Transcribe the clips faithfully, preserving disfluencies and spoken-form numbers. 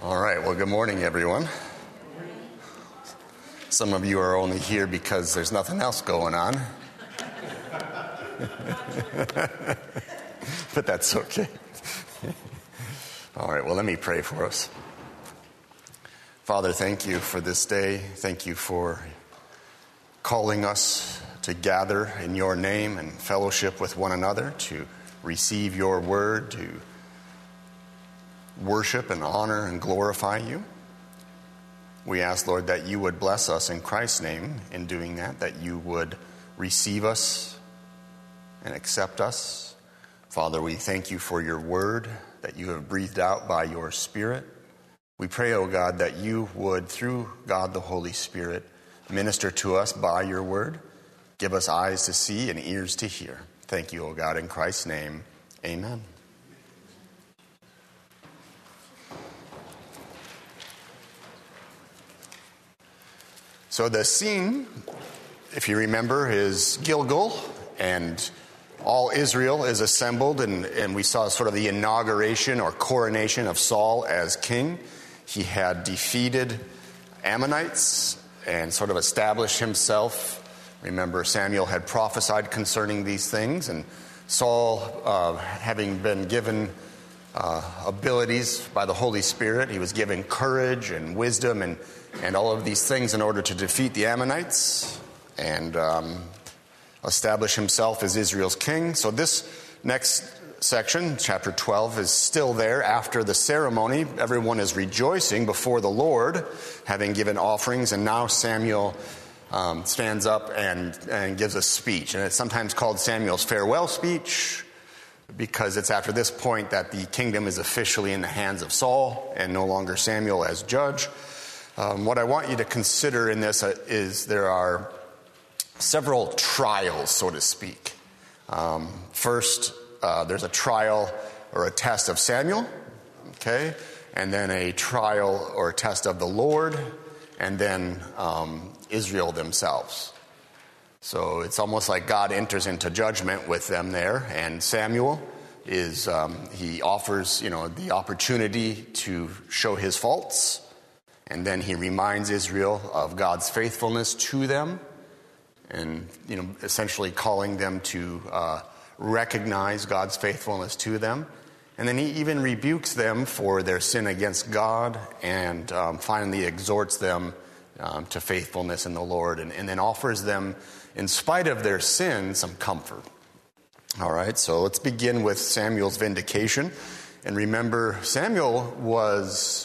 All right, well, good morning, everyone. Some of you are only here because there's nothing else going on. But that's okay. All right, well, let me pray for us. Father, thank you for this day. Thank you for calling us to gather in your name and fellowship with one another, to receive your word, to worship and honor and glorify you. We ask, Lord, that you would bless us in Christ's name in doing that, that you would receive us and accept us. Father, we thank you for your word that you have breathed out by your Spirit. We pray, O God, that you would, through God the Holy Spirit, minister to us by your word. Give us eyes to see and ears to hear. Thank you, O God, in Christ's name. Amen. So the scene, if you remember, is Gilgal, and all Israel is assembled, and, and we saw sort of the inauguration or coronation of Saul as king. He had defeated Ammonites and sort of established himself. Remember, Samuel had prophesied concerning these things, and Saul, uh, having been given uh, abilities by the Holy Spirit, he was given courage and wisdom and and all of these things in order to defeat the Ammonites and um, establish himself as Israel's king. So this next section, chapter twelve, is still there after the ceremony. Everyone is rejoicing before the Lord, having given offerings, and now Samuel um, stands up and, and gives a speech. And it's sometimes called Samuel's farewell speech, because it's after this point that the kingdom is officially in the hands of Saul and no longer Samuel as judge. Um, what I want you to consider in this uh, is there are several trials, so to speak. Um, first, uh, there's a trial or a test of Samuel, okay, and then a trial or a test of the Lord, and then um, Israel themselves. So it's almost like God enters into judgment with them there, and Samuel is, um, he offers, you know, the opportunity to show his faults. And then he reminds Israel of God's faithfulness to them, and, you know, essentially calling them to uh, recognize God's faithfulness to them. And then he even rebukes them for their sin against God, and um, finally exhorts them um, to faithfulness in the Lord, and, and then offers them, in spite of their sin, some comfort. All right, so let's begin with Samuel's vindication. And remember, Samuel was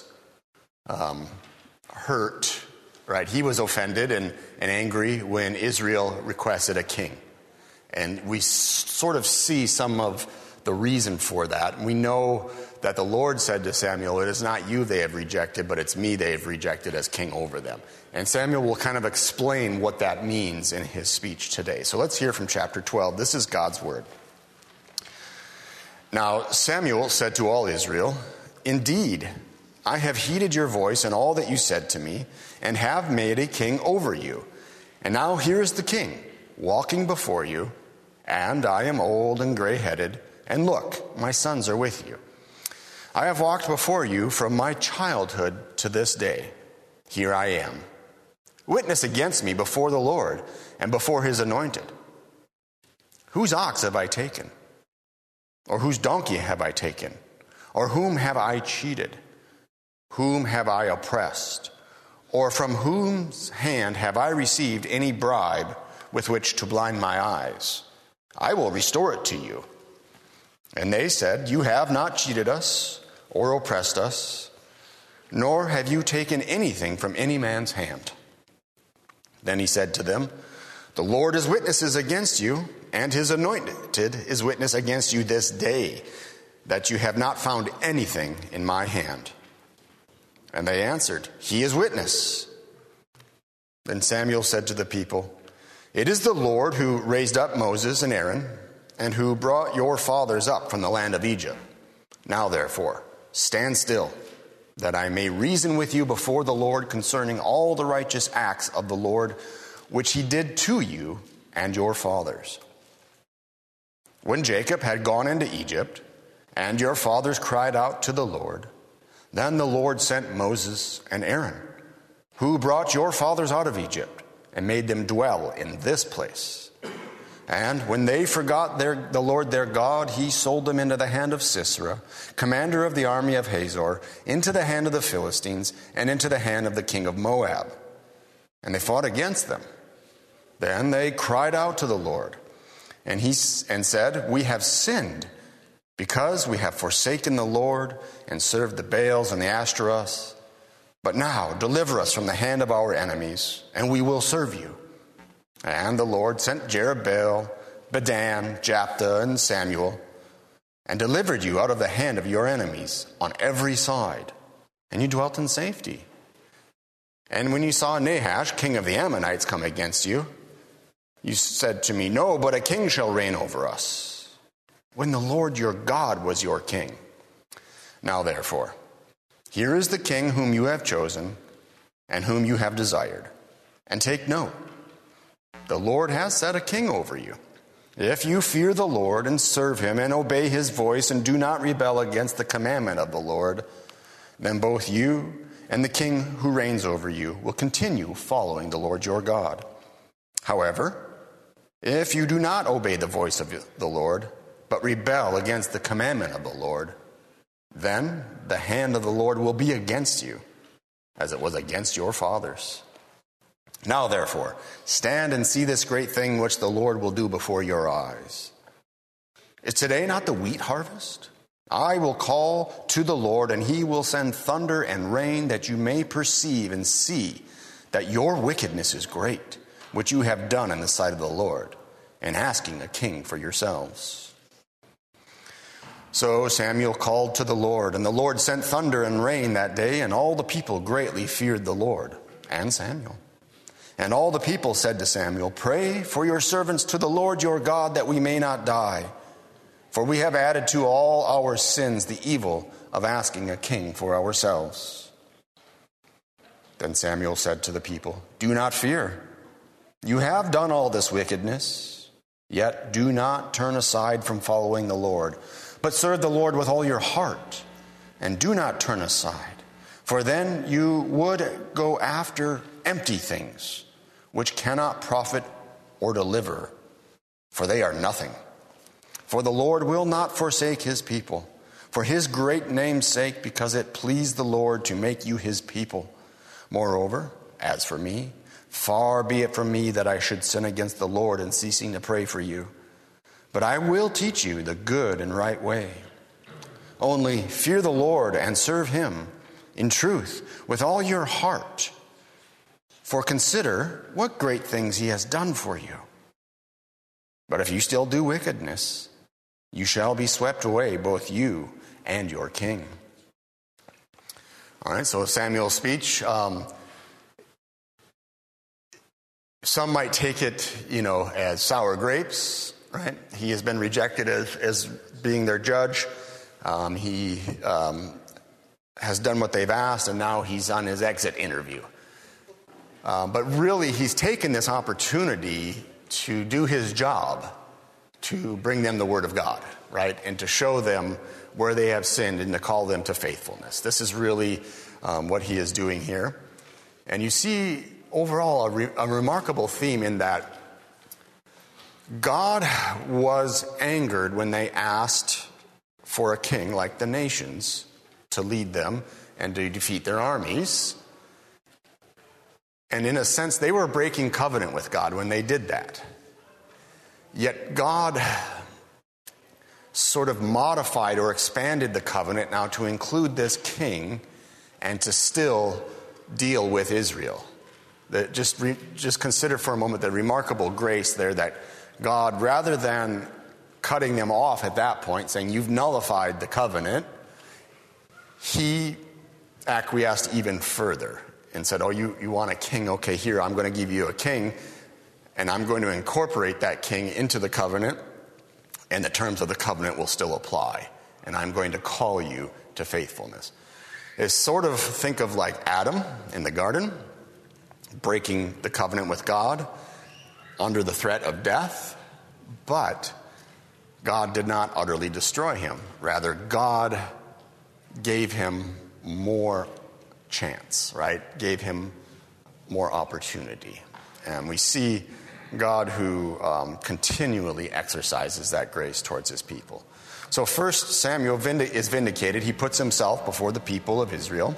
Um, hurt, right? He was offended and, and angry when Israel requested a king. And we s- sort of see some of the reason for that. We know that the Lord said to Samuel, "It is not you they have rejected, but it's me they have rejected as king over them." And Samuel will kind of explain what that means in his speech today. So let's hear from chapter twelve. This is God's word. Now Samuel said to all Israel, "Indeed, I have heeded your voice and all that you said to me, and have made a king over you. And now here is the king, walking before you, and I am old and gray-headed, and look, my sons are with you. I have walked before you from my childhood to this day. Here I am. Witness against me before the Lord and before his anointed. Whose ox have I taken? Or whose donkey have I taken? Or whom have I cheated? Whom have I oppressed? Or from whose hand have I received any bribe with which to blind my eyes? I will restore it to you." And they said, "You have not cheated us or oppressed us, nor have you taken anything from any man's hand." Then he said to them, "The Lord is witnesses against you, and his anointed is witness against you this day, that you have not found anything in my hand." And they answered, "He is witness." Then Samuel said to the people, "It is the Lord who raised up Moses and Aaron, and who brought your fathers up from the land of Egypt. Now therefore, stand still, that I may reason with you before the Lord concerning all the righteous acts of the Lord, which he did to you and your fathers. When Jacob had gone into Egypt, and your fathers cried out to the Lord, Then the Lord sent Moses and Aaron, who brought your fathers out of Egypt and made them dwell in this place. And when they forgot their, the Lord their God, he sold them into the hand of Sisera, commander of the army of Hazor, into the hand of the Philistines, and into the hand of the king of Moab. And they fought against them. Then they cried out to the Lord, and he and said, we have sinned, because we have forsaken the Lord and served the Baals and the Ashtoreths. But now deliver us from the hand of our enemies, and we will serve you. And the Lord sent Jerubbaal, Bedan, Jephthah, and Samuel, and delivered you out of the hand of your enemies on every side, and you dwelt in safety. And when you saw Nahash, king of the Ammonites, come against you, you said to me, no, but a king shall reign over us, when the Lord your God was your king. Now therefore, here is the king whom you have chosen, and whom you have desired. And take note, the Lord has set a king over you. If you fear the Lord and serve him and obey his voice and do not rebel against the commandment of the Lord, then both you and the king who reigns over you will continue following the Lord your God. However, if you do not obey the voice of the Lord, but rebel against the commandment of the Lord, then the hand of the Lord will be against you, as it was against your fathers. Now, therefore, stand and see this great thing which the Lord will do before your eyes. Is today not the wheat harvest? I will call to the Lord, and he will send thunder and rain, that you may perceive and see that your wickedness is great, which you have done in the sight of the Lord, in asking a king for yourselves. So Samuel called to the Lord, and the Lord sent thunder and rain that day, and all the people greatly feared the Lord and Samuel. And all the people said to Samuel, pray for your servants to the Lord your God, that we may not die. For we have added to all our sins the evil of asking a king for ourselves. Then Samuel said to the people, do not fear. You have done all this wickedness, yet do not turn aside from following the Lord, but serve the Lord with all your heart, and do not turn aside. For then you would go after empty things, which cannot profit or deliver, for they are nothing. For the Lord will not forsake his people, for his great name's sake, because it pleased the Lord to make you his people. Moreover, as for me, far be it from me that I should sin against the Lord in ceasing to pray for you. But I will teach you the good and right way. Only fear the Lord and serve him in truth with all your heart. For consider what great things he has done for you. But if you still do wickedness, you shall be swept away, both you and your king. All right, so Samuel's speech. Um, some might take it, you know, as sour grapes, right? He has been rejected as, as being their judge. Um, he um, has done what they've asked, and now he's on his exit interview. Um, but really, he's taken this opportunity to do his job, to bring them the word of God, right? And to show them where they have sinned and to call them to faithfulness. This is really um, what he is doing here. And you see overall a, re- a remarkable theme in that God was angered when they asked for a king like the nations to lead them and to defeat their armies. And in a sense, they were breaking covenant with God when they did that. Yet God sort of modified or expanded the covenant now to include this king and to still deal with Israel. That just, re, just consider for a moment the remarkable grace there that God, rather than cutting them off at that point, saying, you've nullified the covenant, he acquiesced even further and said, oh, you, you want a king? Okay, here, I'm going to give you a king, and I'm going to incorporate that king into the covenant, and the terms of the covenant will still apply, and I'm going to call you to faithfulness. It's sort of, think of like Adam in the garden, breaking the covenant with God under the threat of death, but God did not utterly destroy him. Rather, God gave him more chance, right? Gave him more opportunity. And we see God who um, continually exercises that grace towards his people. So first, Samuel vind- is vindicated. He puts himself before the people of Israel.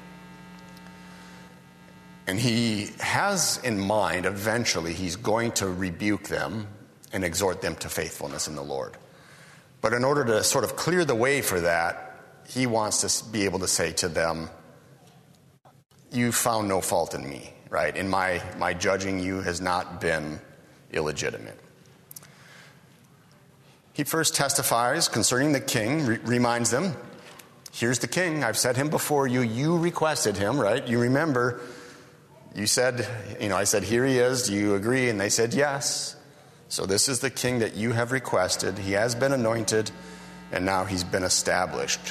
And he has in mind, eventually, he's going to rebuke them and exhort them to faithfulness in the Lord. But in order to sort of clear the way for that, he wants to be able to say to them, you found no fault in me, right? In my, my judging you has not been illegitimate. He first testifies concerning the king, re- reminds them, here's the king, I've set him before you, you requested him, right? You remember, you said, you know, I said, here he is, do you agree? And they said, yes. So this is the king that you have requested. He has been anointed, and now he's been established.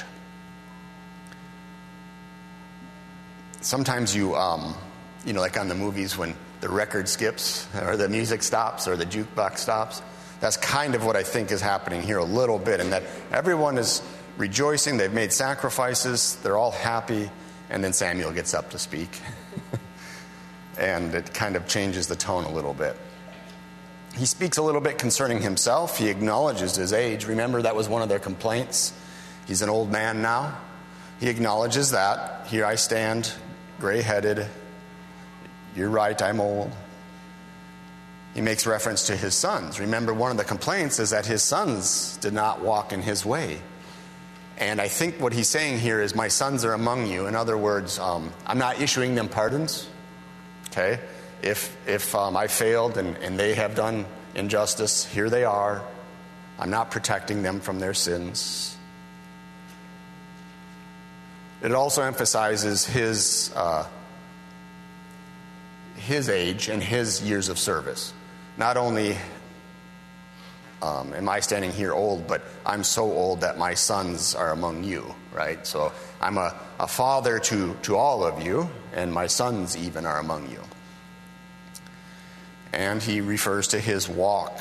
Sometimes you, um, you know, like on the movies when the record skips or the music stops or the jukebox stops, that's kind of what I think is happening here a little bit, in that everyone is rejoicing, they've made sacrifices, they're all happy, and then Samuel gets up to speak. And it kind of changes the tone a little bit. He speaks a little bit concerning himself. He acknowledges his age. Remember, that was one of their complaints. He's an old man now. He acknowledges that. Here I stand, gray-headed. You're right, I'm old. He makes reference to his sons. Remember, one of the complaints is that his sons did not walk in his way. And I think what he's saying here is, my sons are among you. In other words, um, I'm not issuing them pardons. Okay? If if um, I failed and, and they have done injustice, here they are. I'm not protecting them from their sins. It also emphasizes his uh, his age and his years of service. Not only um, am I standing here old, but I'm so old that my sons are among you, right? So I'm a, a father to, to all of you, and my sons even are among you. And he refers to his walk.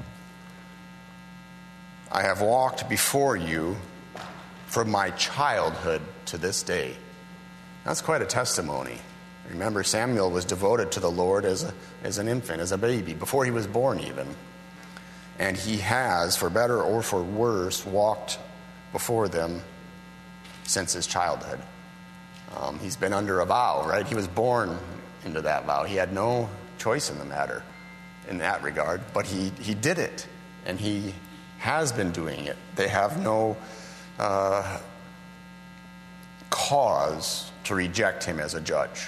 I have walked before you from my childhood to this day. That's quite a testimony. Remember, Samuel was devoted to the Lord as a, as an infant, as a baby, before he was born even. And he has, for better or for worse, walked before them since his childhood. Um, he's been under a vow, right? He was born into that vow. He had no choice in the matter in that regard, but he, he did it, and he has been doing it. They have no uh, cause to reject him as a judge.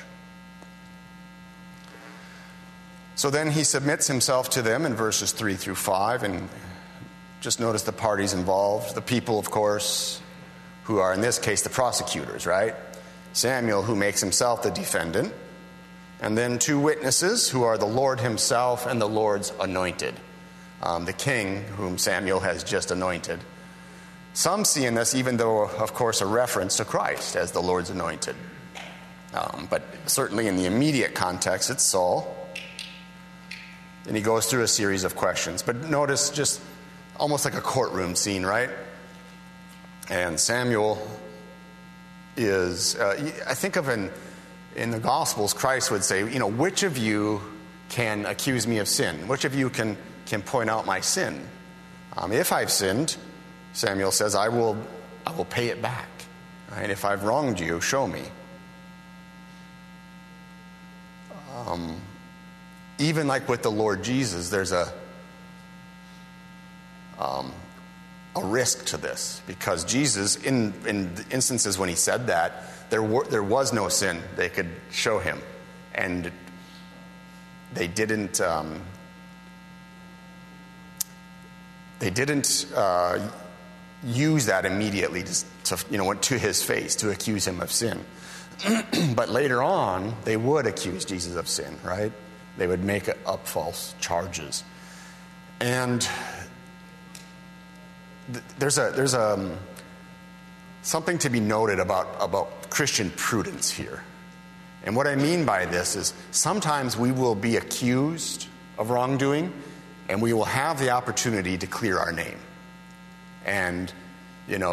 So then he submits himself to them in verses three through five, and just notice the parties involved. The people, of course, who are in this case the prosecutors, right? Samuel, who makes himself the defendant, and then two witnesses who are the Lord himself and the Lord's anointed, um, the king whom Samuel has just anointed. Some see in this, even though, of course, a reference to Christ as the Lord's anointed. Um, but certainly in the immediate context, it's Saul. And he goes through a series of questions. But notice, just almost like a courtroom scene, right? And Samuel is, uh, I think of in, in the Gospels, Christ would say, you know, which of you can accuse me of sin? Which of you can, can point out my sin? Um, if I've sinned, Samuel says, I will, I will pay it back. Right? If I've wronged you, show me. Um, even like with the Lord Jesus, there's a um, a risk to this, because Jesus, in in instances when he said that, there were, there was no sin they could show him, and they didn't um, they didn't uh, use that immediately to, to you know to his face to accuse him of sin. But later on, they would accuse Jesus of sin, right? They would make up false charges. And th- there's a there's a um, something to be noted about, about Christian prudence here. And what I mean by this is, sometimes we will be accused of wrongdoing, and we will have the opportunity to clear our name. And, you know,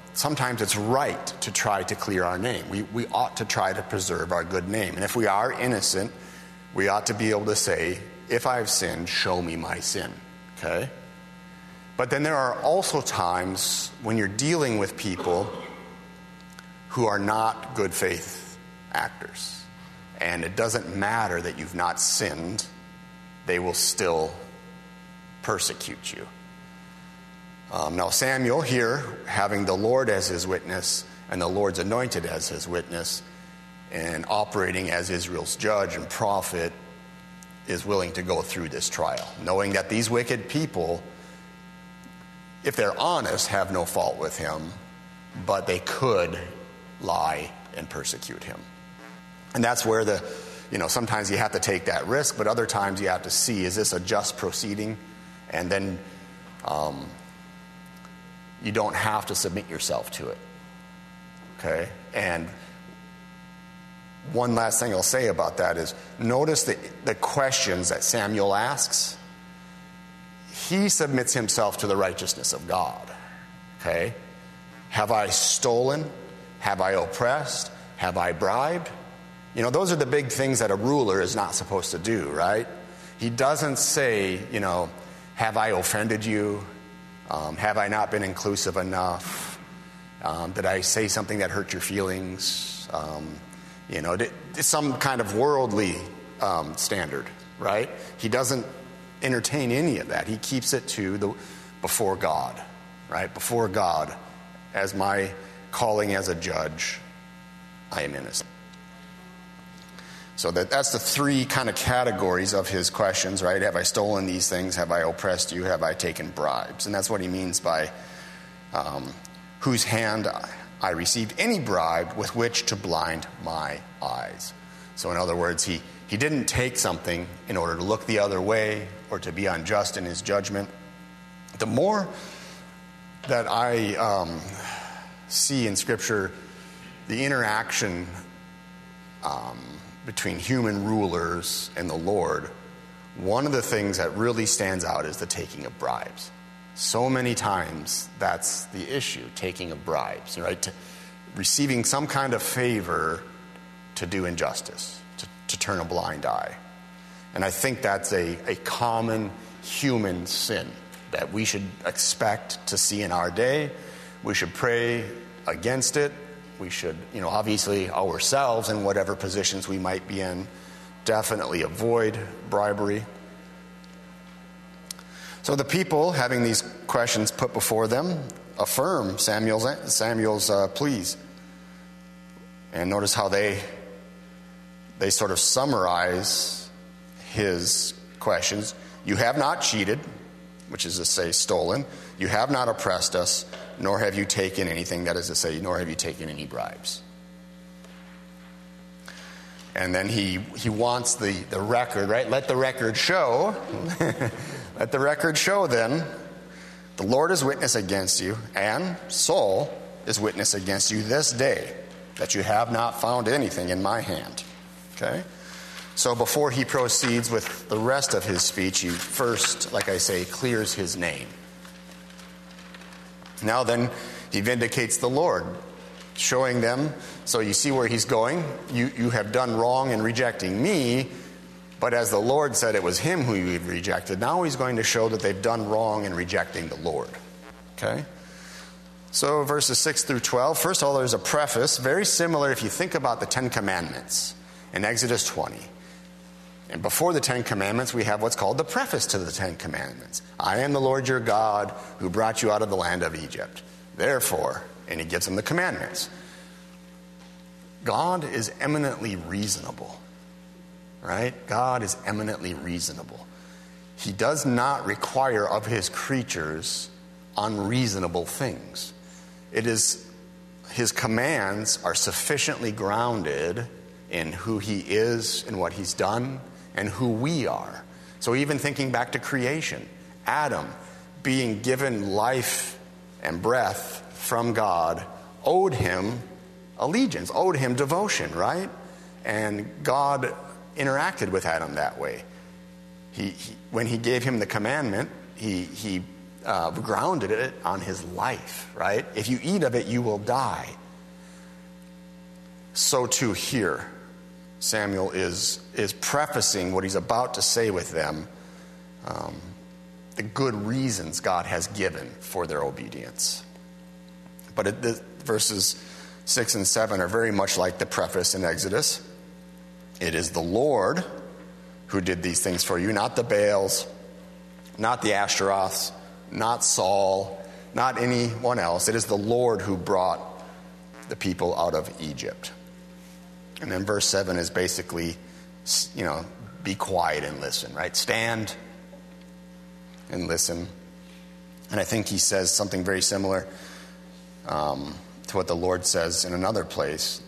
sometimes it's right to try to clear our name. We, we ought to try to preserve our good name. And if we are innocent, we ought to be able to say, if I've sinned, show me my sin. Okay? But then there are also times when you're dealing with people who are not good faith actors. And it doesn't matter that you've not sinned, they will still persecute you. Um, now Samuel here, having the Lord as his witness and the Lord's anointed as his witness and operating as Israel's judge and prophet, is willing to go through this trial, knowing that these wicked people, if they're honest, have no fault with him, but they could lie and persecute him. And that's where the, you know, sometimes you have to take that risk, but other times you have to see, is this a just proceeding? And then um, you don't have to submit yourself to it. Okay? And one last thing I'll say about that is, notice the, the questions that Samuel asks. He submits himself to the righteousness of God. Okay? Have I stolen? Have I oppressed? Have I bribed? You know, those are the big things that a ruler is not supposed to do, right? He doesn't say, you know, have I offended you? Um, have I not been inclusive enough? Um, did I say something that hurt your feelings? Um, you know, did, some kind of worldly um, standard, right? He doesn't entertain any of that. He keeps it to the before God, right? Before God, as my calling as a judge, I am innocent. So that, that's the three kind of categories of his questions, right? Have I stolen these things? Have I oppressed you? Have I taken bribes? And that's what he means by um, whose hand I received any bribe with which to blind my eyes. So in other words, he, he didn't take something in order to look the other way or to be unjust in his judgment. The more that I um, see in Scripture the interaction um, between human rulers and the Lord, one of the things that really stands out is the taking of bribes. So many times that's the issue, taking of bribes, right? To, receiving some kind of favor to do injustice, to, to turn a blind eye. And I think that's a, a common human sin that we should expect to see in our day. We should pray against it. We should, you know, obviously ourselves in whatever positions we might be in, definitely avoid bribery. So the people, having these questions put before them, affirm Samuel's Samuel's uh, pleas. And notice how they they sort of summarize his questions. You have not cheated, which is to say stolen. You have not oppressed us, nor have you taken anything, that is to say, nor have you taken any bribes. And then he he wants the, the record, right? Let the record show. Let the record show then, the Lord is witness against you, and Saul is witness against you this day, that you have not found anything in my hand. Okay? So before he proceeds with the rest of his speech, he first, like I say, clears his name. Now then, he vindicates the Lord, showing them, so you see where he's going. You, you have done wrong in rejecting me, but as the Lord said it was him who you rejected, now he's going to show that they've done wrong in rejecting the Lord. Okay? So verses six through twelve, first of all, there's a preface, very similar if you think about the Ten Commandments in Exodus twenty. And before the Ten Commandments, we have what's called the preface to the Ten Commandments. I am the Lord your God who brought you out of the land of Egypt. Therefore, and he gives them the commandments. God is eminently reasonable. Right? God is eminently reasonable. He does not require of his creatures unreasonable things. It is, his commands are sufficiently grounded in who he is and what he's done and who we are. So even thinking back to creation, Adam being given life and breath from God owed him allegiance, owed him devotion, right? And God interacted with Adam that way. He, he when he gave him the commandment, he he uh, grounded it on his life, right? If you eat of it, you will die. So too here, Samuel is, is prefacing what he's about to say with them, um, the good reasons God has given for their obedience. But it, the verses six and seven are very much like the preface in Exodus. It is the Lord who did these things for you, not the Baals, not the Ashtaroths, not Saul, not anyone else. It is the Lord who brought the people out of Egypt. And then verse seven is basically, you know, be quiet and listen, right? Stand and listen. And I think he says something very similar um, to what the Lord says in another place.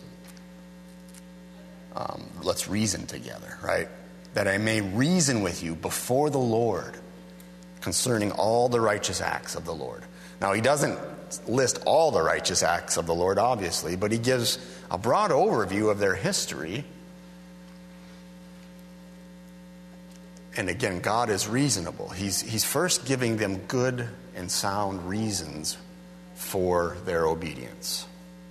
Um, let's reason together, right? That I may reason with you before the Lord concerning all the righteous acts of the Lord. Now, he doesn't list all the righteous acts of the Lord, obviously, but he gives a broad overview of their history. And again, God is reasonable. He's, he's first giving them good and sound reasons for their obedience.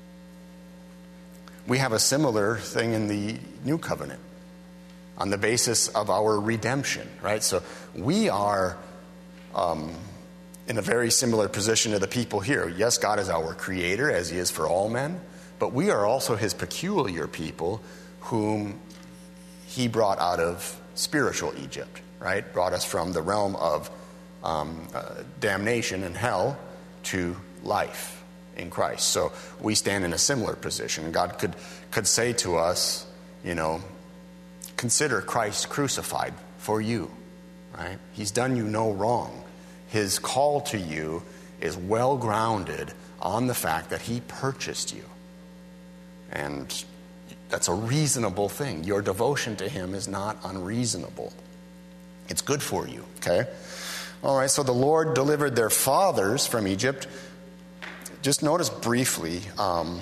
We have a similar thing in the New Covenant on the basis of our redemption, right? So we are um, in a very similar position to the people here. Yes, God is our creator, as he is for all men, but we are also his peculiar people whom he brought out of spiritual Egypt, right? Brought us from the realm of um, uh, damnation and hell to life in Christ. So we stand in a similar position. God could could say to us, you know, consider Christ crucified for you, right? He's done you no wrong. His call to you is well grounded on the fact that he purchased you. And that's a reasonable thing. Your devotion to him is not unreasonable. It's good for you, okay? All right, so the Lord delivered their fathers from Egypt. Just notice briefly, um,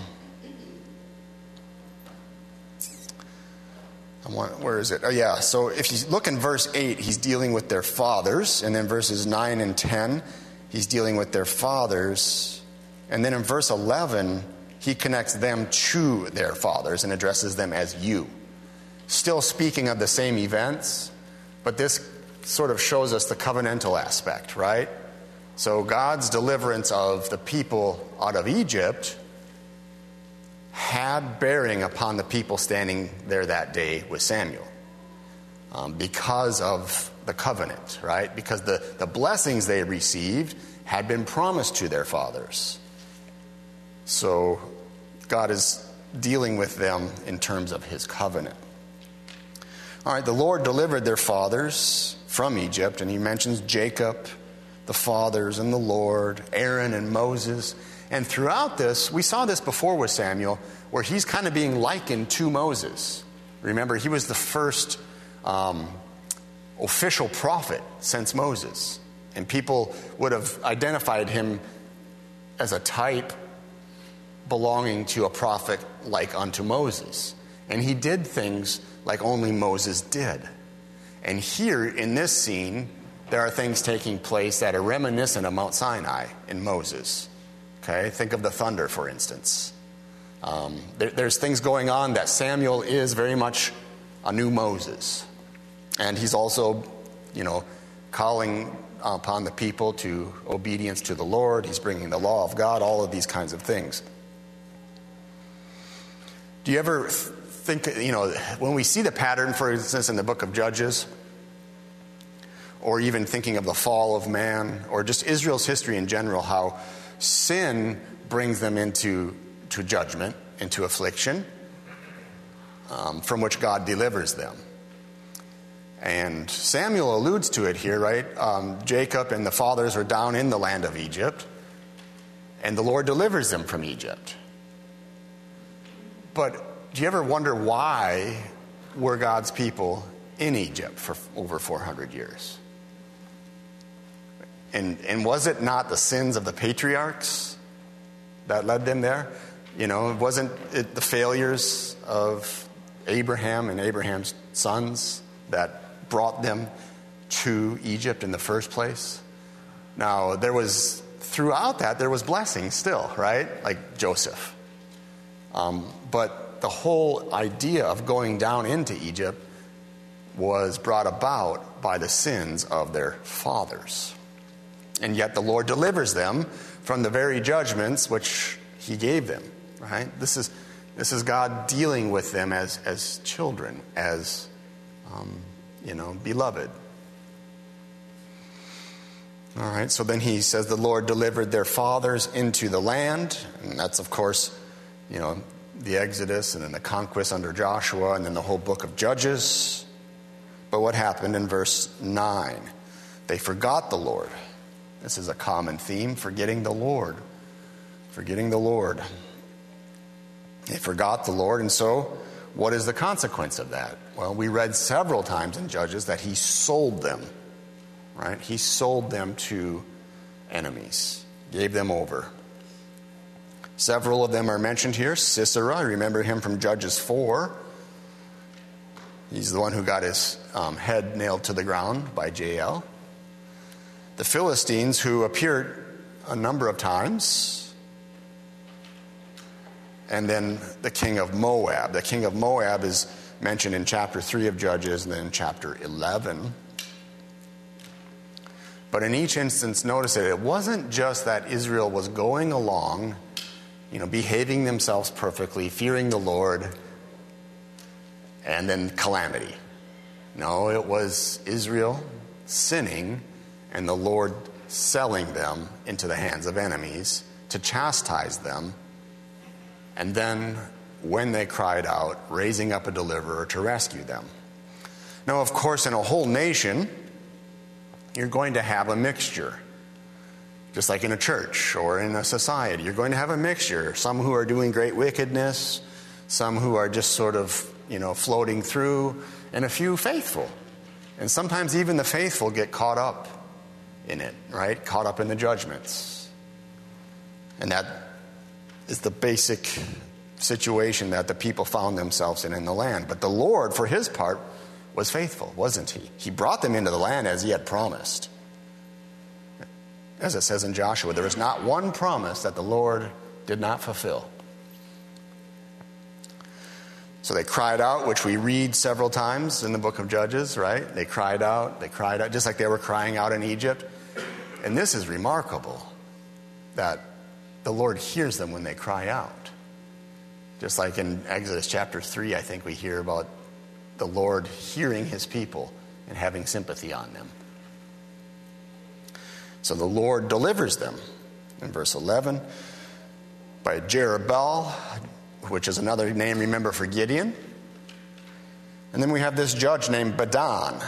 I want, where is it? Oh, yeah, so if you look in verse eight, he's dealing with their fathers. And then verses nine and ten, he's dealing with their fathers. And then in verse eleven, he connects them to their fathers and addresses them as you. Still speaking of the same events, but this sort of shows us the covenantal aspect, right? So God's deliverance of the people out of Egypt had bearing upon the people standing there that day with Samuel um, because of the covenant, right? Because the, the blessings they received had been promised to their fathers. So God is dealing with them in terms of his covenant. All right, the Lord delivered their fathers from Egypt, and he mentions Jacob, the fathers, and the Lord, Aaron and Moses. And throughout this, we saw this before with Samuel, where he's kind of being likened to Moses. Remember, he was the first um, official prophet since Moses. And people would have identified him as a type belonging to a prophet like unto Moses. And he did things like only Moses did. And here in this scene, there are things taking place that are reminiscent of Mount Sinai in Moses. Okay, think of the thunder, for instance. Um, there, there's things going on that Samuel is very much a new Moses. And he's also, you know, calling upon the people to obedience to the Lord. He's bringing the law of God, all of these kinds of things. Do you ever think, you know, when we see the pattern, for instance, in the book of Judges, or even thinking of the fall of man, or just Israel's history in general, how sin brings them into to judgment, into affliction, um, from which God delivers them. And Samuel alludes to it here, right? Um, Jacob and the fathers are down in the land of Egypt, and the Lord delivers them from Egypt. But do you ever wonder why were God's people in Egypt for over four hundred years? And, and was it not the sins of the patriarchs that led them there? You know, wasn't it the failures of Abraham and Abraham's sons that brought them to Egypt in the first place? Now, there was, throughout that, there was blessing still, right? Like Joseph. Um, but the whole idea of going down into Egypt was brought about by the sins of their fathers. And yet the Lord delivers them from the very judgments which he gave them, right? This is this is God dealing with them as, as children, as, um, you know, beloved. All right, so then he says the Lord delivered their fathers into the land. And that's, of course, you know, the Exodus and then the conquest under Joshua and then the whole book of Judges. But what happened in verse nine? They forgot the Lord. This is a common theme, forgetting the Lord. Forgetting the Lord. They forgot the Lord, and so what is the consequence of that? Well, we read several times in Judges that he sold them, right? He sold them to enemies, gave them over. Several of them are mentioned here. Sisera, remember him from Judges four. He's the one who got his um, head nailed to the ground by Jael. The Philistines, who appeared a number of times. And then the king of Moab. The king of Moab is mentioned in chapter three of Judges and then in chapter eleven. But in each instance, notice that it wasn't just that Israel was going along, you know, behaving themselves perfectly, fearing the Lord, and then calamity. No, it was Israel sinning and the Lord selling them into the hands of enemies to chastise them. And then, when they cried out, raising up a deliverer to rescue them. Now, of course, in a whole nation, you're going to have a mixture. Just like in a church or in a society, you're going to have a mixture. Some who are doing great wickedness, some who are just sort of, you know, floating through, and a few faithful. And sometimes even the faithful get caught up in it, right? Caught up in the judgments. And that is the basic situation that the people found themselves in in the land. But the Lord, for his part, was faithful, wasn't he? He brought them into the land as he had promised. As it says in Joshua, there is not one promise that the Lord did not fulfill. So they cried out, which we read several times in the book of Judges, right? They cried out, they cried out, just like they were crying out in Egypt. And this is remarkable, that the Lord hears them when they cry out. Just like in Exodus chapter three, I think we hear about the Lord hearing his people and having sympathy on them. So the Lord delivers them in verse eleven by Jerubbaal, which is another name, remember, for Gideon. And then we have this judge named Badan.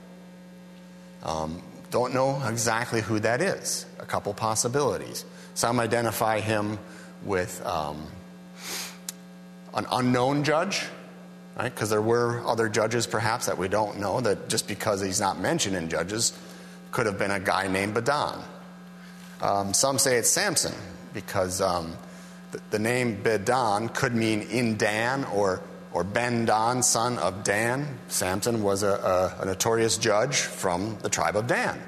Um, don't know exactly who that is. A couple possibilities. Some identify him with um, an unknown judge, right? Because there were other judges perhaps that we don't know, that just because he's not mentioned in Judges could have been a guy named Badan. Um, some say it's Samson, because um, the, the name Badan could mean in Dan or or Ben Dan, son of Dan. Samson was a, a, a notorious judge from the tribe of Dan.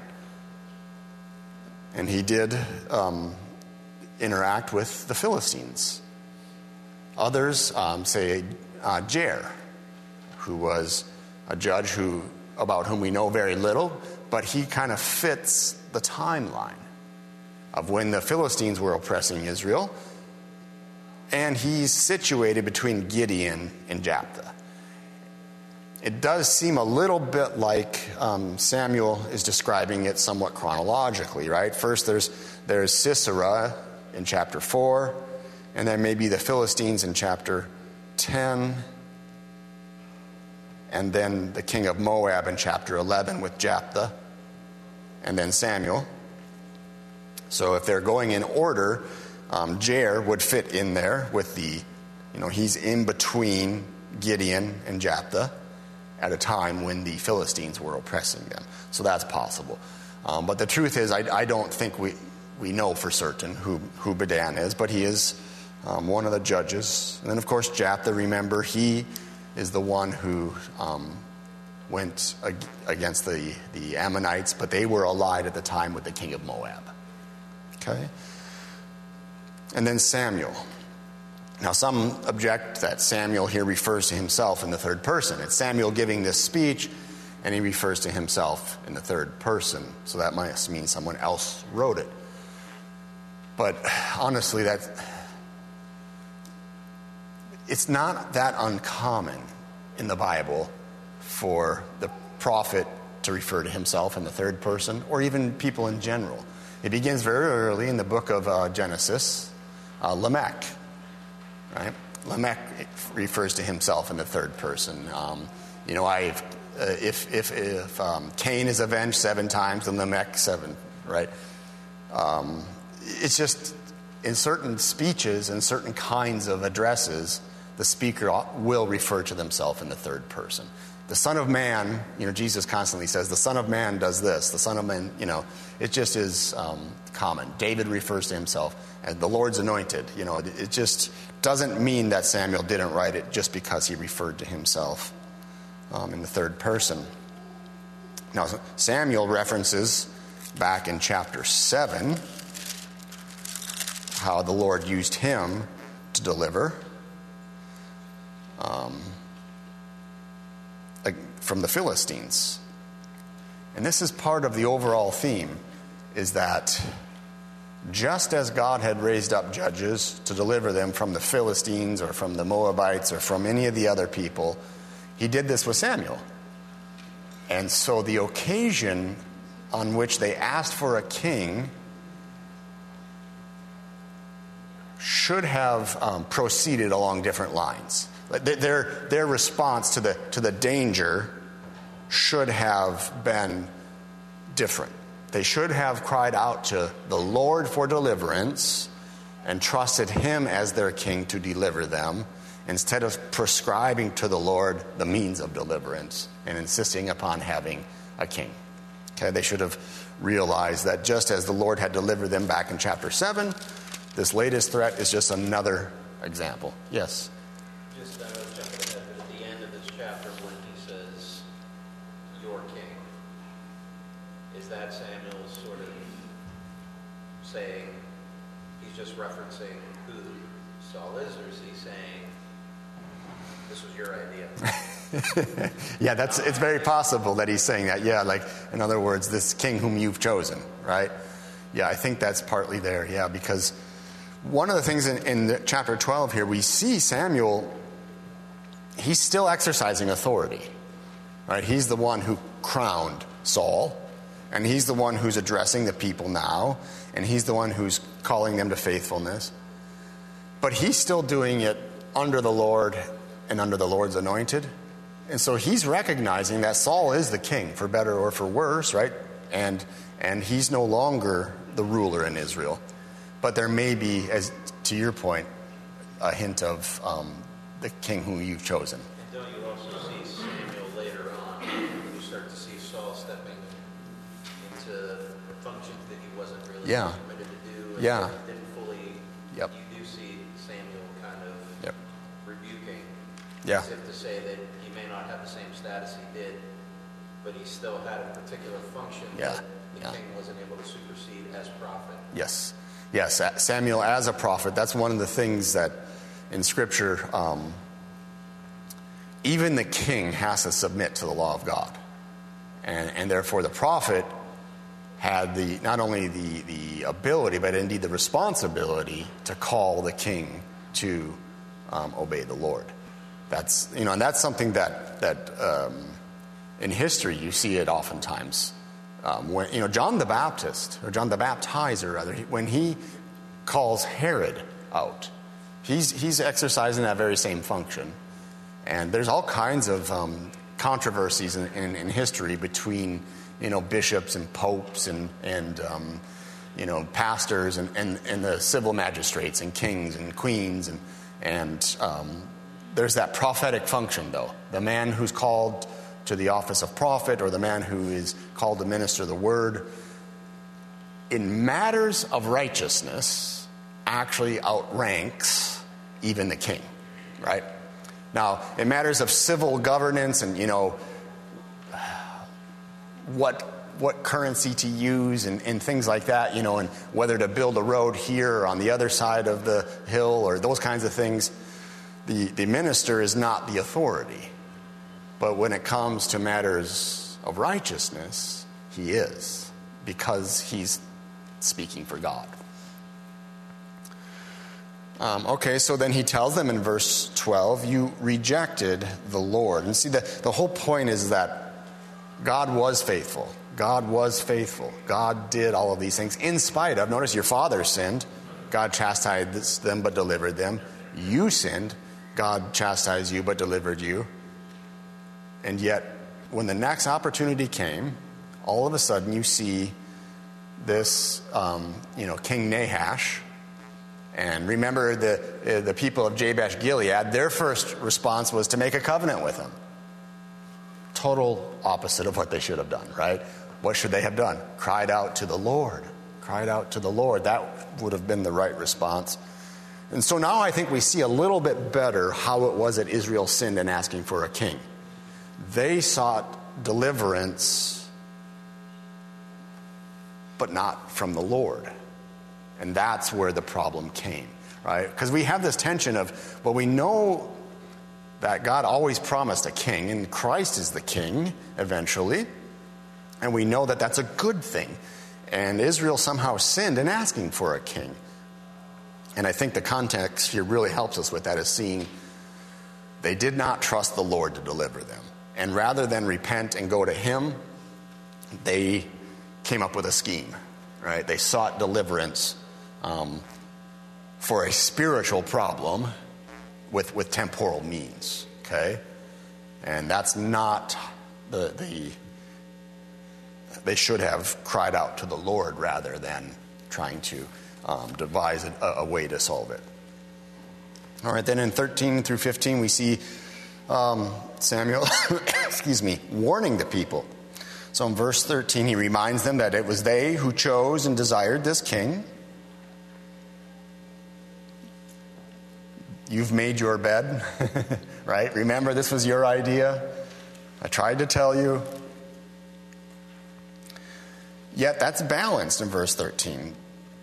And he did um, interact with the Philistines. Others um, say uh, Jair, who was a judge who about whom we know very little, but he kind of fits the timeline of when the Philistines were oppressing Israel. And he's situated between Gideon and Jephthah. It does seem a little bit like um, Samuel is describing it somewhat chronologically, right? First there's there's Sisera in chapter four, and then maybe the Philistines in chapter ten, and then the king of Moab in chapter eleven with Jephthah, and then Samuel. So if they're going in order, um, Jair would fit in there with the, you know, he's in between Gideon and Jephthah at a time when the Philistines were oppressing them. So that's possible. Um, but the truth is, I, I don't think we, we know for certain who, who Badan is, but he is um, one of the judges. And then, of course, Jephthah, remember, he is the one who um, went against the, the Ammonites, but they were allied at the time with the king of Moab. Okay? And then Samuel. Now, some object that Samuel here refers to himself in the third person. It's Samuel giving this speech, and he refers to himself in the third person. So that might mean someone else wrote it. But honestly, that it's not that uncommon in the Bible for the prophet to refer to himself in the third person, or even people in general. It begins very early in the book of uh, Genesis. Uh, Lamech, right? Lamech refers to himself in the third person. Um, you know, I've uh, if if if um, Cain is avenged seven times, then Lamech seven, right? Um, it's just in certain speeches and certain kinds of addresses, the speaker will refer to themselves in the third person. The Son of Man, you know, Jesus constantly says, the Son of Man does this. The Son of Man, you know, it just is um, common. David refers to himself as the Lord's anointed. You know, it, it just doesn't mean that Samuel didn't write it just because he referred to himself um, in the third person. Now, Samuel references back in chapter seven how the Lord used him to deliver Um, from the Philistines. And this is part of the overall theme, is that just as God had raised up judges to deliver them from the Philistines or from the Moabites or from any of the other people, he did this with Samuel. And so the occasion on which they asked for a king should have um, proceeded along different lines. Their, their response to the, to the danger should have been different. They should have cried out to the Lord for deliverance and trusted him as their king to deliver them, instead of prescribing to the Lord the means of deliverance and insisting upon having a king. Okay, they should have realized that just as the Lord had delivered them back in chapter seven, this latest threat is just another example. Yes? Just uh, jumping ahead, but at the end of this chapter, when he says, "Your king," is that Samuel sort of saying, he's just referencing who Saul is, or is he saying, this was your idea? Yeah, that's it's very possible that he's saying that. Yeah, like, in other words, this king whom you've chosen, right? Yeah, I think that's partly there, yeah, because one of the things in, in the chapter twelve here, we see Samuel, he's still exercising authority, right? He's the one who crowned Saul, and he's the one who's addressing the people now, and he's the one who's calling them to faithfulness. But he's still doing it under the Lord and under the Lord's anointed. And so he's recognizing that Saul is the king, for better or for worse, right? And and he's no longer the ruler in Israel. But there may be, as to your point, a hint of um, the king whom you've chosen. And don't you also see Samuel later on, you start to see Saul stepping into functions that he wasn't really yeah. permitted to do, and yeah. didn't fully, yep. you do see Samuel kind of yep. rebuking, yeah. as if to say that he may not have the same status he did, but he still had a particular function yeah. that the yeah. king wasn't able to supersede as prophet. Yes. Yes, Samuel as a prophet, that's one of the things that in Scripture, um, even the king has to submit to the law of God. And, and therefore the prophet had the not only the, the ability, but indeed the responsibility to call the king to um, obey the Lord. That's, you know, and that's something that, that um, in history you see it oftentimes. Um, when, you know, John the Baptist, or John the Baptizer, rather, when he calls Herod out, he's he's exercising that very same function. And there's all kinds of um, controversies in, in, in history between, you know, bishops and popes and and um, you know, pastors and, and, and the civil magistrates and kings and queens and and um, there's that prophetic function, though. The man who's called to the office of prophet, or the man who is called to minister the word, in matters of righteousness, actually outranks even the king, right? Now, in matters of civil governance and, you know, what what currency to use and, and things like that, you know, and whether to build a road here or on the other side of the hill or those kinds of things. The, the minister is not the authority. But when it comes to matters of righteousness, he is, because he's speaking for God. Um, okay, so then he tells them in verse twelve, you rejected the Lord. And see, the, the whole point is that God was faithful. God was faithful. God did all of these things in spite of, notice your father sinned. God chastised them but delivered them. You sinned. God chastised you but delivered you. And yet, when the next opportunity came, all of a sudden you see this, um, you know, King Nahash. And remember the uh, the people of Jabesh Gilead, their first response was to make a covenant with him. Total opposite of what they should have done, right? What should they have done? Cried out to the Lord. Cried out to the Lord. That would have been the right response. And so now I think we see a little bit better how it was that Israel sinned in asking for a king. They sought deliverance, but not from the Lord. And that's where the problem came, right? Because we have this tension of, well, we know that God always promised a king, and Christ is the king eventually. And we know that that's a good thing. And Israel somehow sinned in asking for a king. And I think the context here really helps us with that, is seeing they did not trust the Lord to deliver them. And rather than repent and go to him, they came up with a scheme, right? They sought deliverance um, for a spiritual problem with, with temporal means, okay? And that's not the, the, they should have cried out to the Lord rather than trying to um, devise a, a way to solve it. All right, then in thirteen through fifteen, we see um, Samuel, excuse me, warning the people. So in verse thirteen, he reminds them that it was they who chose and desired this king. You've made your bed, right? Remember, this was your idea. I tried to tell you. Yet that's balanced in verse thirteen.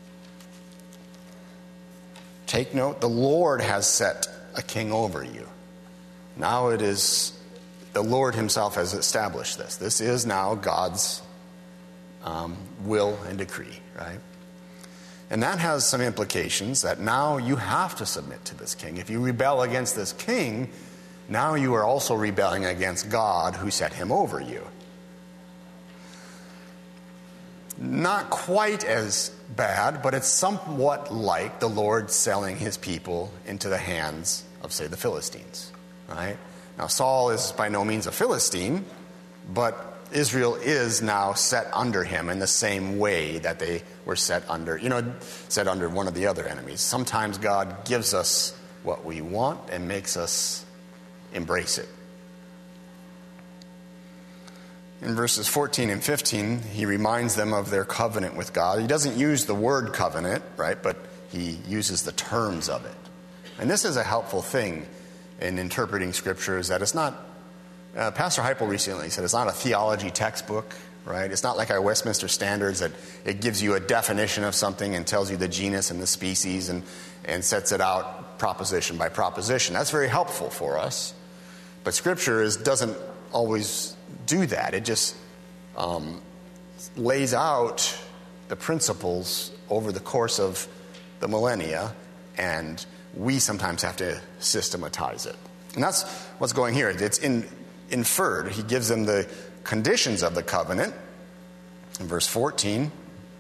Take note, the Lord has set a king over you. Now it is, the Lord himself has established this. This is now God's um, will and decree, right? And that has some implications that now you have to submit to this king. If you rebel against this king, now you are also rebelling against God who set him over you. Not quite as bad, but it's somewhat like the Lord selling his people into the hands of, say, the Philistines, right? Now, Saul is by no means a Philistine, but Israel is now set under him in the same way that they were set under, you know, set under one of the other enemies. Sometimes God gives us what we want and makes us embrace it. In verses fourteen and fifteen, he reminds them of their covenant with God. He doesn't use the word covenant, right, but he uses the terms of it. And this is a helpful thing in interpreting Scripture, is that it's not, uh, Pastor Heupel recently said it's not a theology textbook, right? It's not like our Westminster Standards that it gives you a definition of something and tells you the genus and the species and, and sets it out proposition by proposition. That's very helpful for us. But Scripture is, doesn't always do that. It just um, lays out the principles over the course of the millennia, and we sometimes have to systematize it. And that's what's going here. It's in, inferred. He gives them the conditions of the covenant in verse fourteen,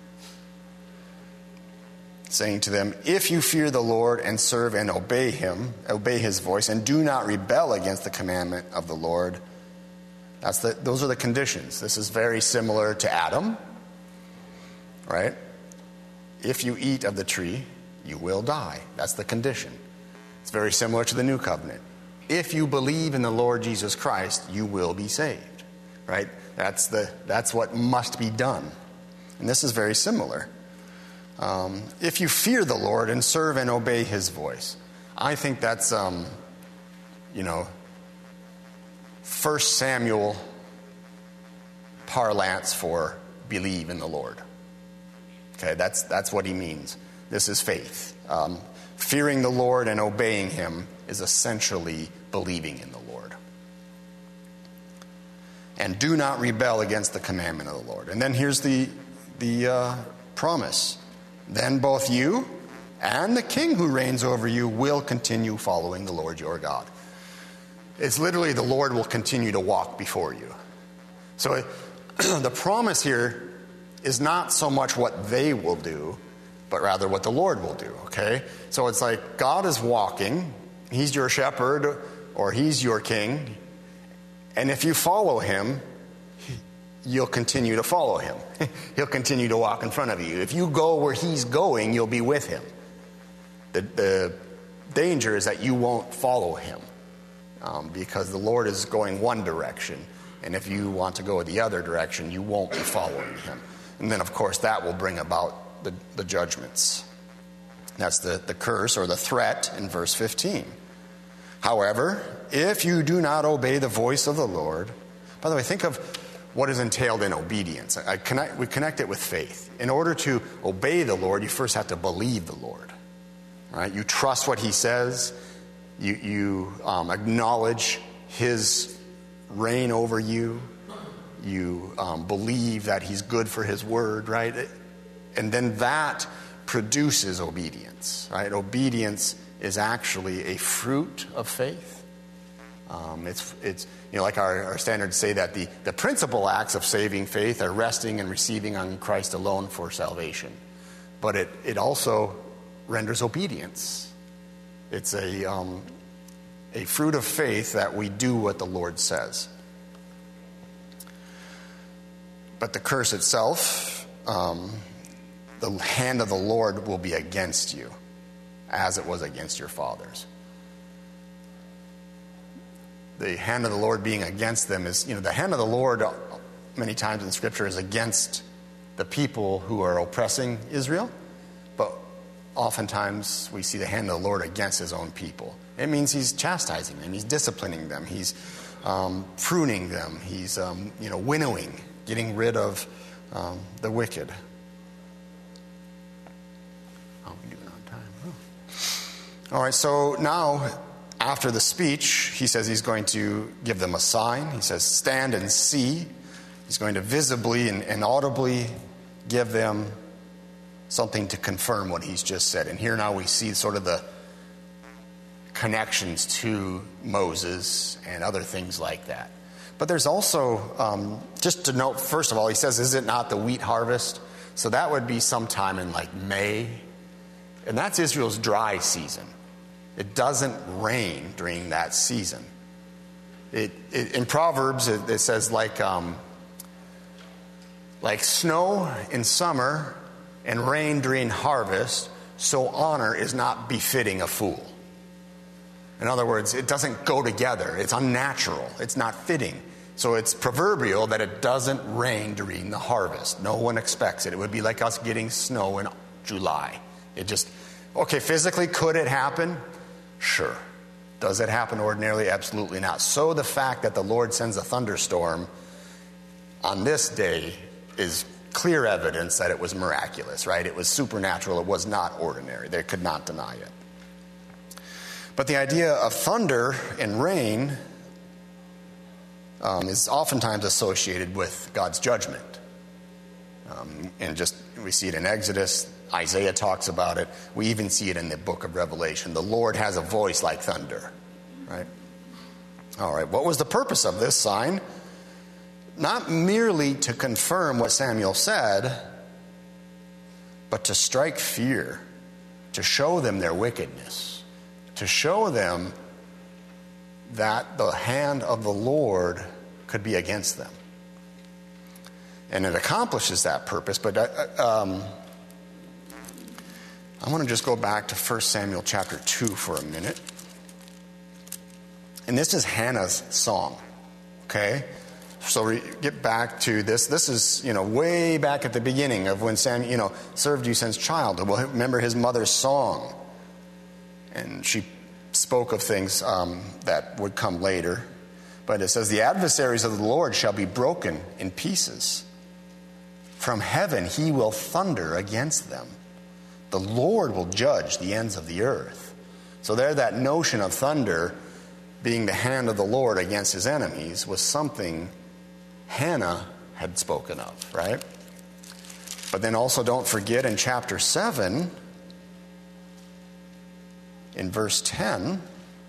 saying to them, if you fear the Lord and serve and obey him, obey his voice, and do not rebel against the commandment of the Lord. That's the, those are the conditions. This is very similar to Adam, right? If you eat of the tree, you will die. That's the condition. It's very similar to the new covenant. If you believe in the Lord Jesus Christ, you will be saved, right? That's the that's what must be done. And this is very similar. Um, if you fear the Lord and serve and obey his voice. I think that's, um, you know, First Samuel parlance for believe in the Lord. Okay, that's that's what he means. This is faith. Um, fearing the Lord and obeying him is essentially believing in the Lord. And do not rebel against the commandment of the Lord. And then here's the, the uh, promise. Then both you and the king who reigns over you will continue following the Lord your God. It's literally the Lord will continue to walk before you. So it, the promise here is not so much what they will do, but rather what the Lord will do, okay? So it's like God is walking, he's your shepherd, or he's your king, and if you follow him, you'll continue to follow him. He'll continue to walk in front of you. If you go where he's going, you'll be with him. The, the danger is that you won't follow him um, because the Lord is going one direction, and if you want to go the other direction, you won't be following him. And then, of course, that will bring about the, the judgments. That's the, the curse or the threat in verse fifteen. However, if you do not obey the voice of the Lord, by the way, think of what is entailed in obedience. I connect, we connect it with faith. In order to obey the Lord, you first have to believe the Lord. Right? You trust what he says. You, you um, acknowledge his reign over you. You um, believe that he's good for his word, right? And then that produces obedience, right? Obedience is actually a fruit of faith. Um, it's, it's you know, like our, our standards say that the, the principal acts of saving faith are resting and receiving on Christ alone for salvation. But it, it also renders obedience. It's a, um, a fruit of faith that we do what the Lord says. But the curse itself, um, the hand of the Lord will be against you, as it was against your fathers. The hand of the Lord being against them is, you know, the hand of the Lord many times in Scripture is against the people who are oppressing Israel, but oftentimes we see the hand of the Lord against his own people. It means he's chastising them, he's disciplining them, he's um, pruning them, he's um, you know, winnowing, getting rid of um, the wicked. Oh, we're doing on time. Oh. All right, so now after the speech, he says he's going to give them a sign. He says, stand and see. He's going to visibly and, and audibly give them something to confirm what he's just said. And here now we see sort of the connections to Moses and other things like that. But there's also, um, just to note, first of all, he says, is it not the wheat harvest? So that would be sometime in like May. And that's Israel's dry season. It doesn't rain during that season. It, it in Proverbs, it, it says like, um, like snow in summer and rain during harvest, so honor is not befitting a fool. In other words, it doesn't go together. It's unnatural. It's not fitting. So it's proverbial that it doesn't rain during the harvest. No one expects it. It would be like us getting snow in July. It just, okay, physically, could it happen? Sure. Does it happen ordinarily? Absolutely not. So the fact that the Lord sends a thunderstorm on this day is clear evidence that it was miraculous, right? It was supernatural. It was not ordinary. They could not deny it. But the idea of thunder and rain um, is oftentimes associated with God's judgment. Um, and just, we see it in Exodus. Isaiah talks about it. We even see it in the book of Revelation. The Lord has a voice like thunder, right? All right, what was the purpose of this sign? Not merely to confirm what Samuel said, but to strike fear, to show them their wickedness, to show them that the hand of the Lord could be against them. And it accomplishes that purpose, but uh, um, I want to just go back to First Samuel chapter two for a minute. And this is Hannah's song, okay? So we get back to this. This is, you know, way back at the beginning of when Samuel, you know, served you since childhood. Well, remember his mother's song. And she spoke of things um, that would come later. But it says, the adversaries of the Lord shall be broken in pieces. From heaven he will thunder against them. The Lord will judge the ends of the earth. So there, that notion of thunder being the hand of the Lord against his enemies was something Hannah had spoken of, right? But then also don't forget in chapter seven, in verse ten,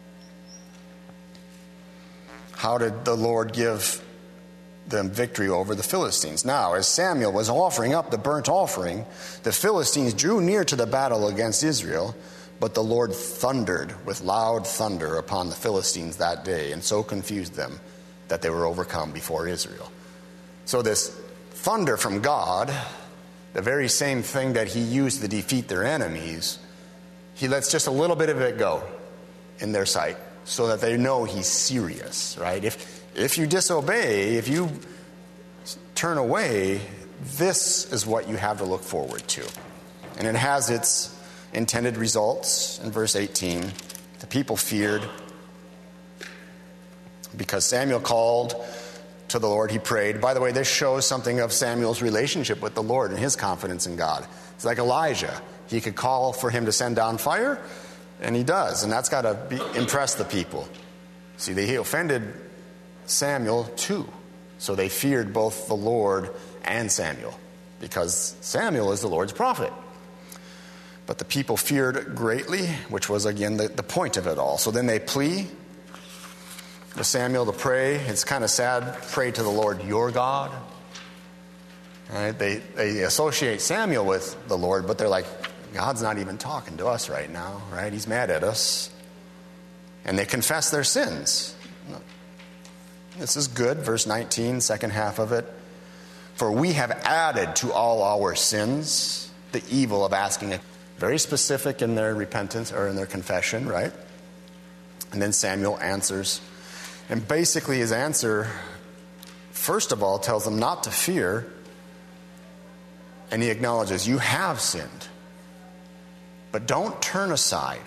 how did the Lord give them victory over the Philistines? Now, as Samuel was offering up the burnt offering, the Philistines drew near to the battle against Israel, but the Lord thundered with loud thunder upon the Philistines that day, and so confused them that they were overcome before Israel. So this thunder from God, the very same thing that he used to defeat their enemies, he lets just a little bit of it go in their sight so that they know he's serious, right? If if you disobey, if you turn away, this is what you have to look forward to. And it has its intended results. In verse eighteen, the people feared because Samuel called to the Lord, he prayed. By the way, this shows something of Samuel's relationship with the Lord and his confidence in God. It's like Elijah. He could call for him to send down fire, and he does. And that's got to be, impress the people. See, they, he offended Samuel too. So they feared both the Lord and Samuel, because Samuel is the Lord's prophet. But the people feared greatly, which was, again, the, the point of it all. So then they plea to Samuel to pray. It's kind of sad. Pray to the Lord your God. Right? They, they associate Samuel with the Lord, but they're like, God's not even talking to us right now, right? He's mad at us. And they confess their sins. This is good. Verse nineteen, second half of it. For we have added to all our sins the evil of asking it. Very specific in their repentance or in their confession, right? And then Samuel answers. And basically his answer, first of all, tells them not to fear. And he acknowledges, you have sinned. But don't turn aside.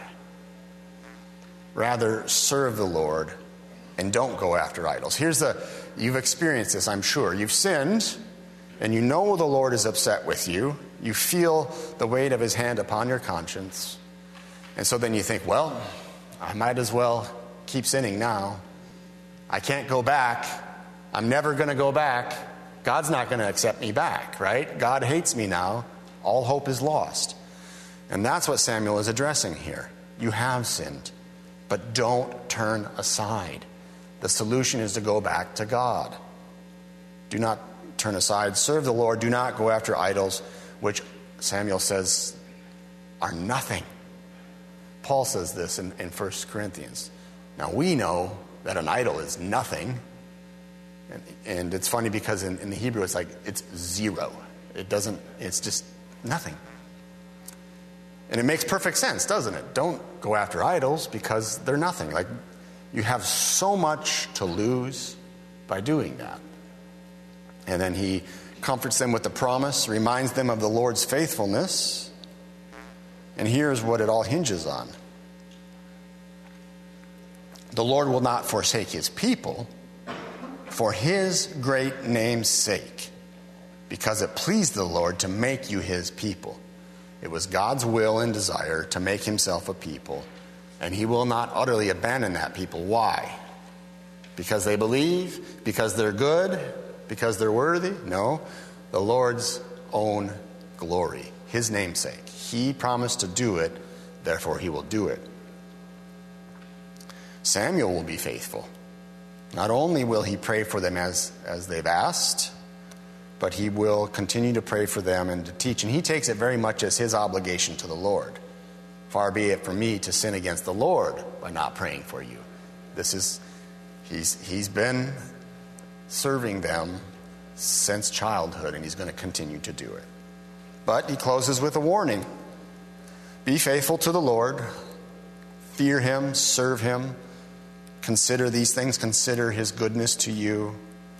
Rather, serve the Lord and don't go after idols. Here's the, you've experienced this, I'm sure. You've sinned and you know the Lord is upset with you. You feel the weight of his hand upon your conscience. And so then you think, well, I might as well keep sinning now. I can't go back. I'm never going to go back. God's not going to accept me back, right? God hates me now. All hope is lost. And that's what Samuel is addressing here. You have sinned, but don't turn aside. The solution is to go back to God. Do not turn aside. Serve the Lord. Do not go after idols, which Samuel says are nothing. Paul says this in, in First Corinthians. Now we know that an idol is nothing. And, and it's funny because in, in the Hebrew it's like it's zero. It doesn't, it's just nothing. And it makes perfect sense, doesn't it? Don't go after idols because they're nothing. Like, you have so much to lose by doing that. And then he comforts them with the promise, reminds them of the Lord's faithfulness. And here's what it all hinges on. The Lord will not forsake his people for his great name's sake, because it pleased the Lord to make you his people. It was God's will and desire to make himself a people, and he will not utterly abandon that people. Why? Because they believe? Because they're good? Because they're worthy? No. The Lord's own glory, his namesake. He promised to do it, therefore he will do it. Samuel will be faithful. Not only will he pray for them as, as they've asked, but he will continue to pray for them and to teach. And he takes it very much as his obligation to the Lord. Far be it from me to sin against the Lord by not praying for you. This is, he's, he's been serving them since childhood, and he's going to continue to do it. But he closes with a warning. Be faithful to the Lord. Fear him, serve him. Consider these things. Consider his goodness to you.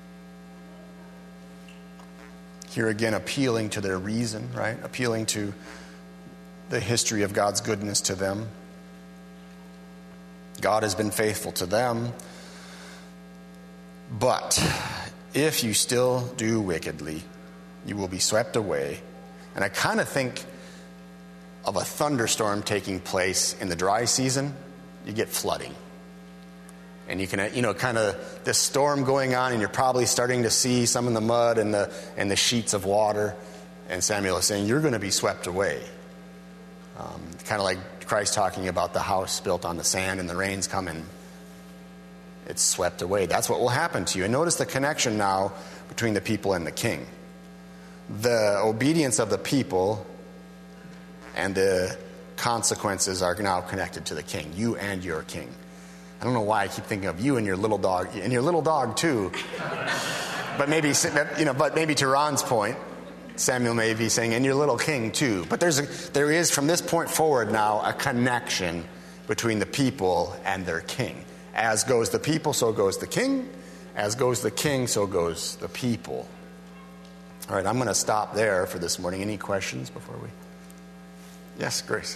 Here again, appealing to their reason, right? Appealing to the history of God's goodness to them. God has been faithful to them. But if you still do wickedly, you will be swept away. And I kind of think of a thunderstorm taking place in the dry season. You get flooding. And you can, you know, kind of this storm going on, and you're probably starting to see some in the mud and the and the sheets of water. And Samuel is saying, you're going to be swept away. Um, kind of like Christ talking about the house built on the sand, and the rains come and it's swept away. That's what will happen to you. And notice the connection now between the people and the king. The obedience of the people and the consequences are now connected to the king, you and your king. I don't know why I keep thinking of you and your little dog, and your little dog too. But maybe, you know, but maybe to Ron's point, Samuel may be saying, and your little king too. But there's a, there is, from this point forward now, a connection between the people and their king. As goes the people, so goes the king. As goes the king, so goes the people. All right, I'm going to stop there for this morning. Any questions before we? Yes, Grace.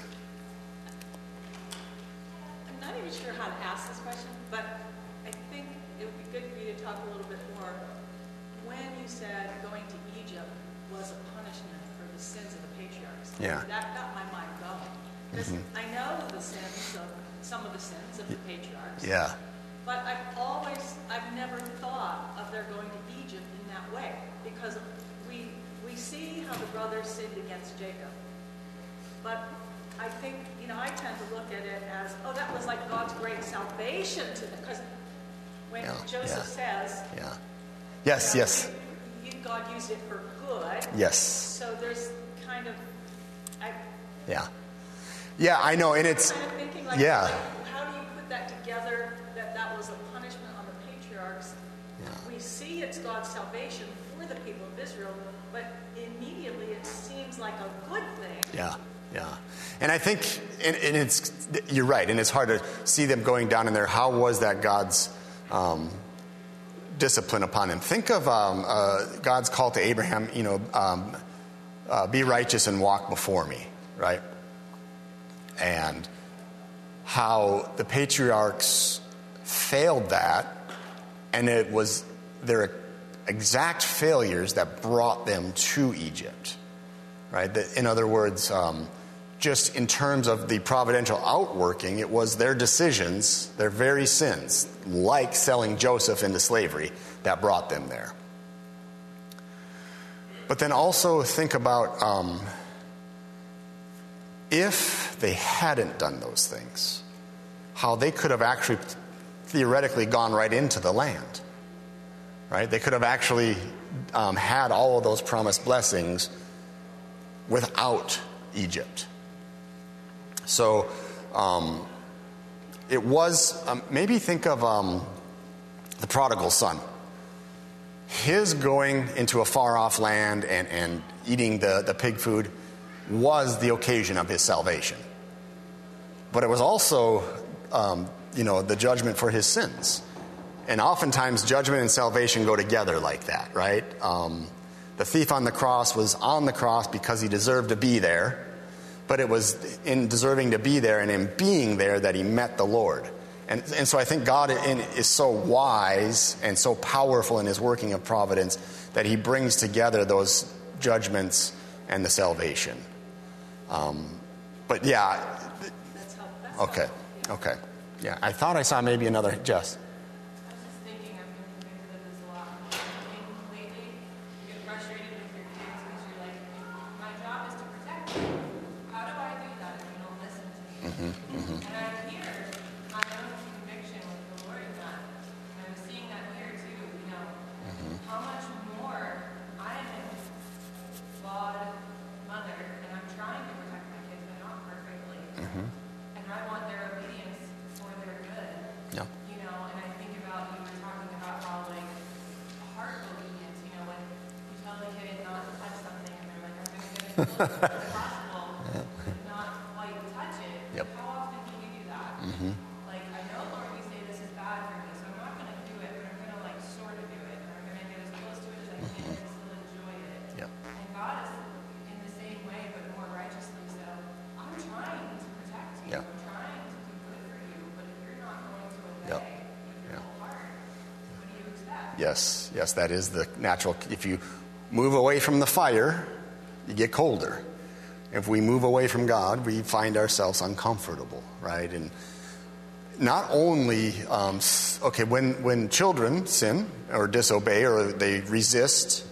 I'm not even sure how to ask this question, but I think it would be good for you to talk a little bit more. When you said going to Egypt was a punishment for the sins of the patriarchs, Yeah. that got my mind going. Because Mm-hmm. I know the sins of some of the sins of the patriarchs. Yeah. But I've always, I've never thought of their going to Egypt in that way, because we we see how the brothers sinned against Jacob. But I think, you know, I tend to look at it as, oh, that was like God's great salvation to them. Because when Yeah, Joseph says, Yeah. Yes, you know, yes, you- you- God used it for good. yes. So there's kind of, I Yeah. Yeah, I know, and it's, kind of thinking like, yeah. like, how do you put that together, that that was a punishment on the patriarchs? Yeah. We see it's God's salvation for the people of Israel, but immediately it seems like a good thing. Yeah, yeah. And I think, and, and it's, you're right, and it's hard to see them going down in there. How was that God's um, discipline upon him? Think of um, uh, God's call to Abraham, you know, um, uh, be righteous and walk before me, right? And how the patriarchs failed that, and it was their exact failures that brought them to Egypt, right? That, in other words, um, just in terms of the providential outworking, it was their decisions, their very sins, like selling Joseph into slavery, that brought them there. But then also think about um, if they hadn't done those things, how they could have actually theoretically gone right into the land, right? They could have actually um, had all of those promised blessings without Egypt. So um, it was, um, maybe think of um, the prodigal son. His going into a far-off land and, and eating the, the pig food was the occasion of his salvation. But it was also, um, you know, the judgment for his sins. And oftentimes judgment and salvation go together like that, right? Um, the thief on the cross was on the cross because he deserved to be there. But it was in deserving to be there and in being there that he met the Lord. And, and so I think God in, is so wise and so powerful in his working of providence that he brings together those judgments and the salvation. Um, but yeah. That's how, that's Okay. how, Okay. Yeah. I thought I saw maybe another. Jess. I was just thinking, I've been convicted of this a lot lately. You get frustrated with your kids because you're like, my job is to protect you. How do I do that if you don't listen to me? Mm-hmm, mm-hmm. And I hear my own conviction with the Lord in that. And I was seeing that here too, you know, Mm-hmm. how much more I am a flawed mother and I'm trying to protect my kids, but not perfectly. Mm-hmm. And I want their obedience for their good. Yeah. You know, and I think about, you were talking about how, like, heart obedience, you know, when you tell the kid not to touch something, and they're like, I'm going to get it as close as possible, but not quite touch it. Yep. How often can we do that? Mm-hmm. Like, I know, Lord, you say this is bad for me, so I'm not going to do it, but I'm going to, like, sort of do it, and I'm going to get as close to it as I can and still enjoy it. Yep. And God is in the same way, but more righteously so. I'm trying to protect you. Yep. I'm trying to do good for you, but if you're not going to obey Yep. with your Yep. whole heart, what do you expect? Yes, yes, that is the natural. If you move away from the fire, you get colder. If we move away from God, we find ourselves uncomfortable, right? And not only, um, okay, when, when children sin or disobey or they resist,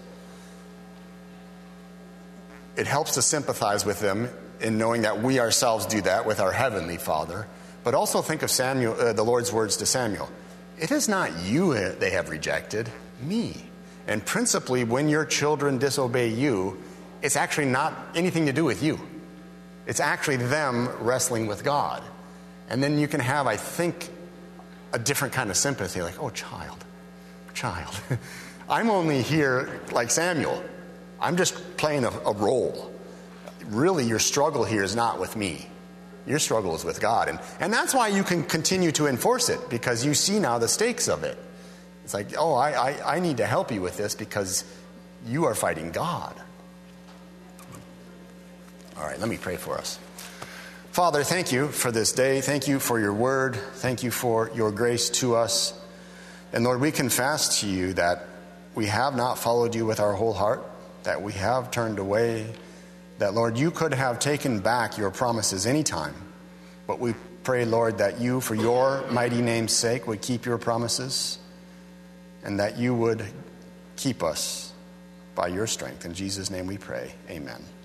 it helps to sympathize with them in knowing that we ourselves do that with our Heavenly Father. But also think of Samuel, uh, the Lord's words to Samuel. It is not you they have rejected, me. And principally, when your children disobey you, it's actually not anything to do with you. It's actually them wrestling with God. And then you can have, I think, a different kind of sympathy, like, oh, child, child. I'm only here like Samuel. I'm just playing a, a role. Really, your struggle here is not with me. Your struggle is with God. And, and that's why you can continue to enforce it, because you see now the stakes of it. It's like, oh, I, I, I need to help you with this because you are fighting God. All right, let me pray for us. Father, thank you for this day. Thank you for your word. Thank you for your grace to us. And Lord, we confess to you that we have not followed you with our whole heart, that we have turned away, that, Lord, you could have taken back your promises anytime. But we pray, Lord, that you, for your mighty name's sake, would keep your promises and that you would keep us by your strength. In Jesus' name we pray. Amen.